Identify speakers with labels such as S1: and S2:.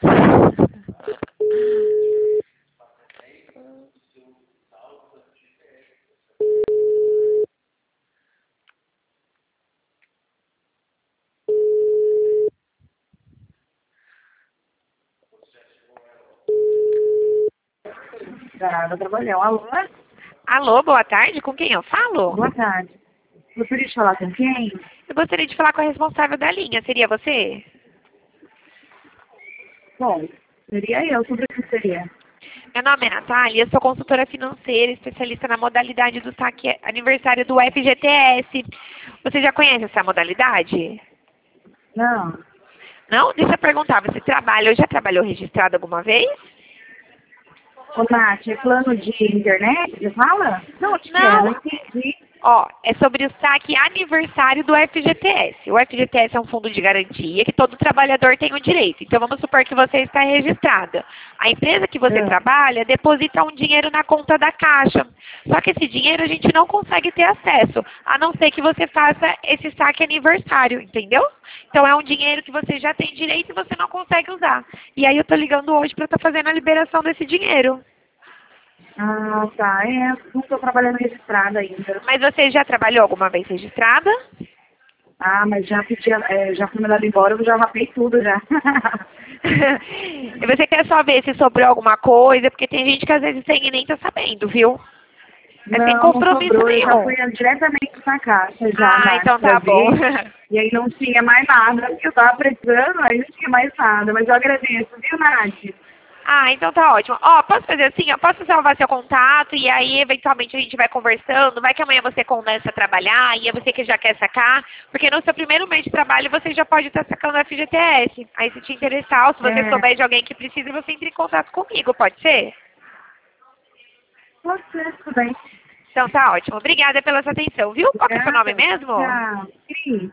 S1: Nada, trabalhão. Alô?
S2: Alô, boa tarde. Com quem eu falo?
S1: Boa tarde. Gostaria de falar com quem?
S2: Eu gostaria de falar com a responsável da linha. Seria você?
S1: Bom, seria eu. Sobre o que seria?
S2: Meu nome é Natália, eu sou consultora financeira, especialista na modalidade do saque aniversário do FGTS. Você já conhece essa modalidade?
S1: Não.
S2: Não? Deixa eu perguntar, você trabalha ou já trabalhou registrado alguma vez?
S1: Ô, Nath, é plano de internet? Você fala? Não, acho que é. Não
S2: Não.
S1: entendi.
S2: Ó, é sobre o saque aniversário do FGTS. O FGTS é um fundo de garantia que todo trabalhador tem o direito. Então, vamos supor que você está registrada. A empresa que você trabalha deposita um dinheiro na conta da Caixa. Só que esse dinheiro a gente não consegue ter acesso, a não ser que você faça esse saque aniversário, entendeu? Então, é um dinheiro que você já tem direito e você não consegue usar. E aí, eu tô ligando hoje para estar fazendo a liberação desse dinheiro.
S1: Ah, tá. Não estou trabalhando registrada ainda.
S2: Mas você já trabalhou alguma vez registrada?
S1: Ah, mas já pedi, já fui mandada embora, eu já rapei tudo já.
S2: E você quer só ver se sobrou alguma coisa? Porque tem gente que às vezes tem e nem tá sabendo, viu? É sem
S1: Não
S2: compromisso
S1: sobrou, eu já
S2: nenhum.
S1: fui diretamente na caixa já,
S2: Ah,
S1: Nath,
S2: então
S1: pra
S2: tá bom.
S1: ver. E aí não tinha mais nada, porque eu tava precisando, aí não tinha mais nada. Mas eu agradeço, viu, Nath?
S2: Ah, então tá ótimo. Ó, posso fazer assim? Eu posso salvar seu contato e aí eventualmente a gente vai conversando. Vai que amanhã você começa a trabalhar e é você que já quer sacar. Porque no seu primeiro mês de trabalho você já pode estar sacando o FGTS. Aí se te interessar ou se você souber de alguém que precisa, você entra em contato comigo, pode ser?
S1: Pode ser, tudo bem.
S2: Então tá ótimo. Obrigada pela sua atenção, viu? Qual que é o seu nome
S1: Obrigada.
S2: mesmo?
S1: Tchau. Cris.